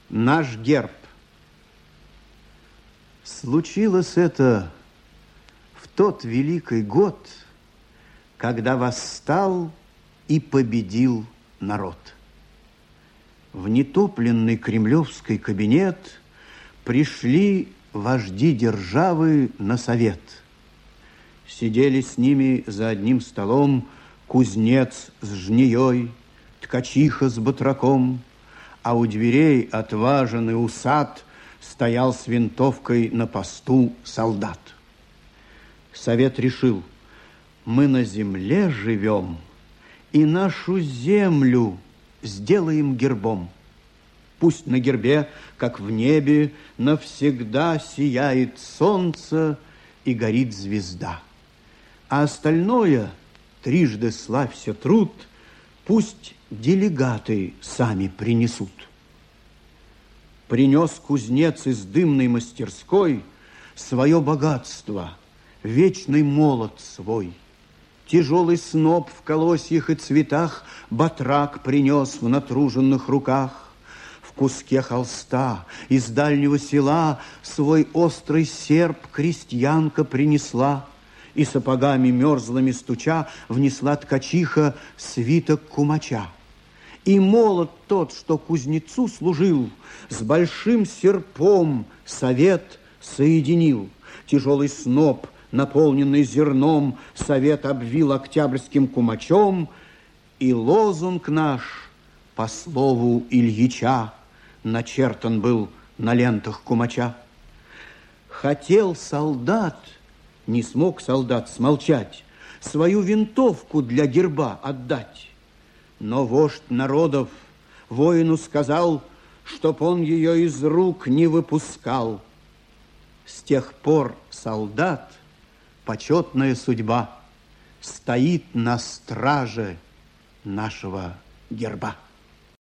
Наш герб. Случилось это в тот великий год, когда восстал и победил народ. В нетопленный кремлевский кабинет пришли вожди державы на совет. Сидели с ними за одним столом кузнец с жнеей, ткачиха с батраком, а у дверей отважен и усат стоял с винтовкой на посту солдат. Совет решил: мы на земле живем, и нашу землю сделаем гербом. Пусть на гербе, как в небе, навсегда сияет солнце и горит звезда. А остальное, трижды славься труд, пусть делегаты сами принесут. Принес кузнец из дымной мастерской свое богатство, вечный молот свой. Тяжелый сноп в колосьях и цветах батрак принес в натруженных руках. В куске холста из дальнего села свой острый серп крестьянка принесла, и сапогами мерзлыми стуча внесла ткачиха свиток кумача. И молот тот, что кузнецу служил, с большим серпом совет соединил. Тяжелый сноп, наполненный зерном, совет обвил октябрьским кумачом, и лозунг наш, по слову Ильича, начертан был на лентах кумача. Хотел солдат, не смог солдат смолчать, свою винтовку для герба отдать. Но вождь народов воину сказал, чтоб он ее из рук не выпускал. С тех пор солдат, почетная судьба, стоит на страже нашего герба.